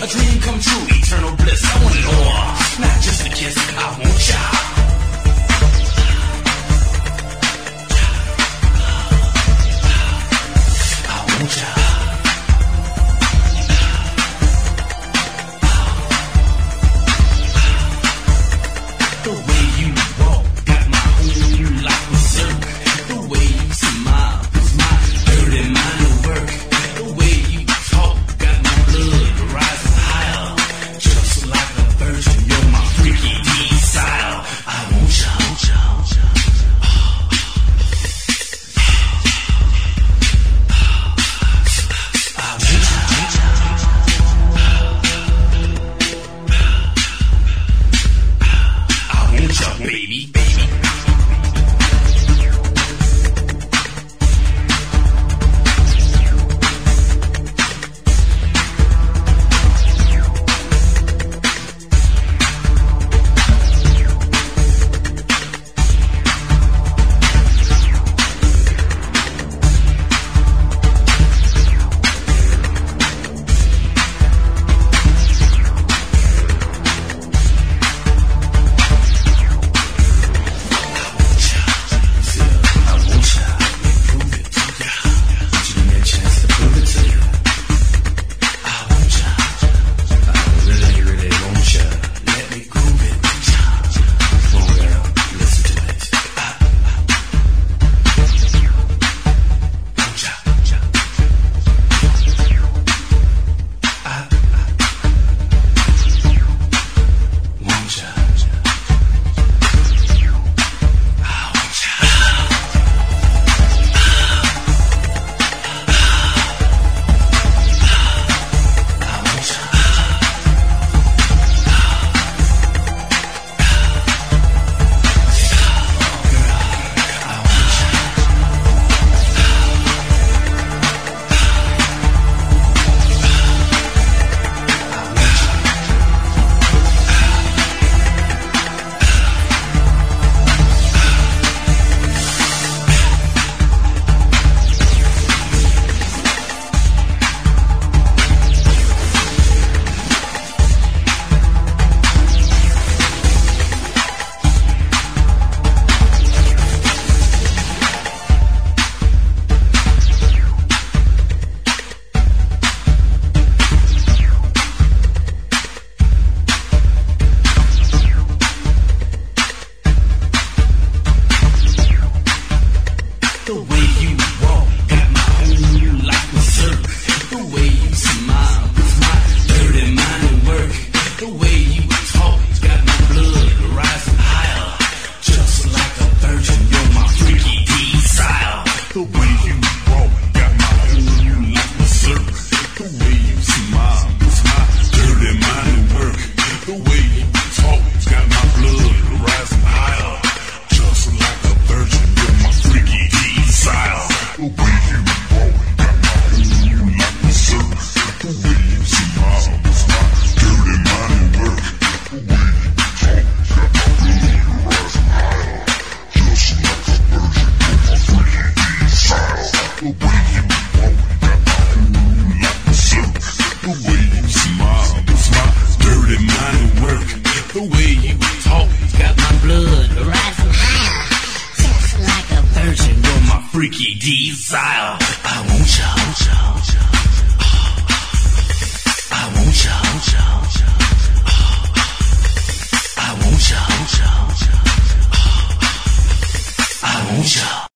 A dream come true, eternal bliss. I want it all, not just a kiss. I want ya. I want ya. The way you walk got my whole life berserk. The way you smile puts my dirty mind to work. The way you talk got my blood rising higher. Just like a virgin, you're my freaky desire. I want ya, want ya, want ya. I want ya, want ya. Baby, baby. The way you walk got my whole life berserk. The way you smile puts my dirty mind to work. The way you talk got my blood rising higher. Just like a virgin, you're my freaky desire. The way you walk got my whole life berserk. The way you smile puts my dirty mind to work. The way you talk got my blood rising higher. Just like a virgin, you're my freaky desire. The way you walk got my whole life berserk. The way you smile puts my dirty mind to work. The way you talk got my blood rising higher. Just like a virgin, you're my freaky desire. The way you walk got my whole life berserk. The way you smile puts my dirty mind to work. The way you talk got my blood rising higher. Just like a virgin, you're my freaky desire. I want ya.